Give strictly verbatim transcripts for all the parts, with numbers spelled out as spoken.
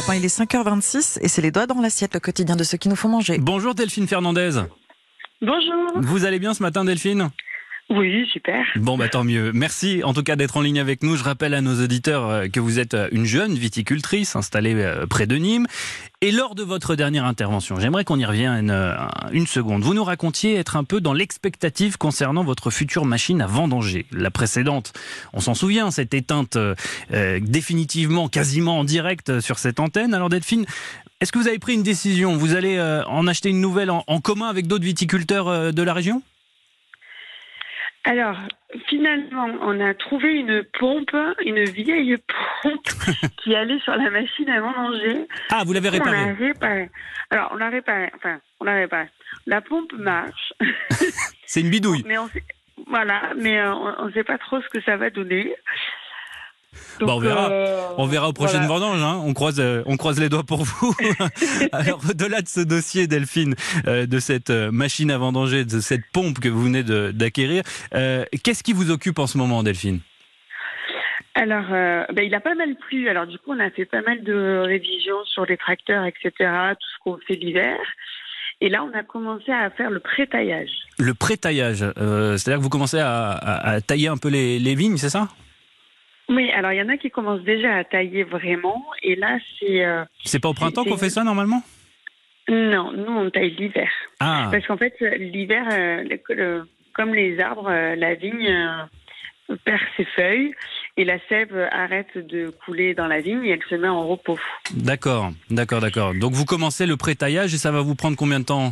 Europe un, il est cinq heures vingt-six et c'est les doigts dans l'assiette, le quotidien de ceux qui nous font manger. Bonjour Delphine Fernandez. Bonjour. Vous allez bien ce matin Delphine ? Oui, super. Bon, bah tant mieux. Merci en tout cas d'être en ligne avec nous. Je rappelle à nos auditeurs que vous êtes une jeune viticultrice installée près de Nîmes. Et lors de votre dernière intervention, j'aimerais qu'on y revienne une, une seconde. Vous nous racontiez être un peu dans l'expectative concernant votre future machine à vendanger. La précédente, on s'en souvient, s'est éteinte euh, définitivement, quasiment en direct sur cette antenne. Alors Delphine, est-ce que vous avez pris une décision ? Vous allez euh, en acheter une nouvelle en, en commun avec d'autres viticulteurs euh, de la région ? Alors, finalement, on a trouvé une pompe, une vieille pompe qui allait sur la machine à vendanger. Ah, vous l'avez réparée ? On l'a réparée. Alors, on l'a réparée. Enfin, on l'a réparée. La pompe marche. C'est une bidouille. Mais on sait, voilà, mais euh, on ne sait pas trop ce que ça va donner. Donc, bon, on verra. Euh, on verra aux prochaines voilà. vendanges. Hein. On croise, euh, on croise les doigts pour vous. Alors, au-delà de ce dossier, Delphine, euh, de cette machine à vendanger, de cette pompe que vous venez de, d'acquérir, euh, qu'est-ce qui vous occupe en ce moment, Delphine ? Alors, euh, ben, il a pas mal plu. Alors, du coup, on a fait pas mal de révisions sur les tracteurs, et cetera, tout ce qu'on fait l'hiver. Et là, on a commencé à faire le pré-taillage. Le pré-taillage, euh, c'est-à-dire que vous commencez à, à, à tailler un peu les, les vignes, c'est ça ? Oui, alors il y en a qui commencent déjà à tailler vraiment, et là c'est... Euh, c'est pas au printemps c'est, qu'on c'est... fait ça normalement ? Non, nous on taille l'hiver. Ah. Parce qu'en fait, l'hiver, euh, le, le, comme les arbres, euh, la vigne euh, perd ses feuilles, et la sève arrête de couler dans la vigne, et elle se met en repos. D'accord, d'accord, d'accord. Donc vous commencez le pré-taillage, et ça va vous prendre combien de temps ?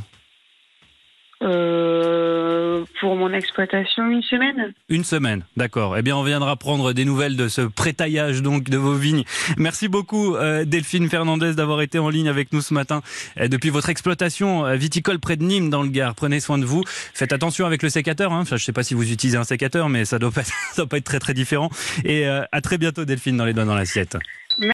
Euh, pour mon exploitation, une semaine. Une semaine, d'accord. Eh bien, on viendra prendre des nouvelles de ce pré-taillage donc de vos vignes. Merci beaucoup euh, Delphine Fernandez d'avoir été en ligne avec nous ce matin euh, depuis votre exploitation euh, viticole près de Nîmes dans le Gard. Prenez soin de vous. Faites attention avec le sécateur. Hein. Enfin, je ne sais pas si vous utilisez un sécateur, mais ça doit pas, ça doit pas être très très différent. Et euh, à très bientôt Delphine dans les doigts dans l'assiette.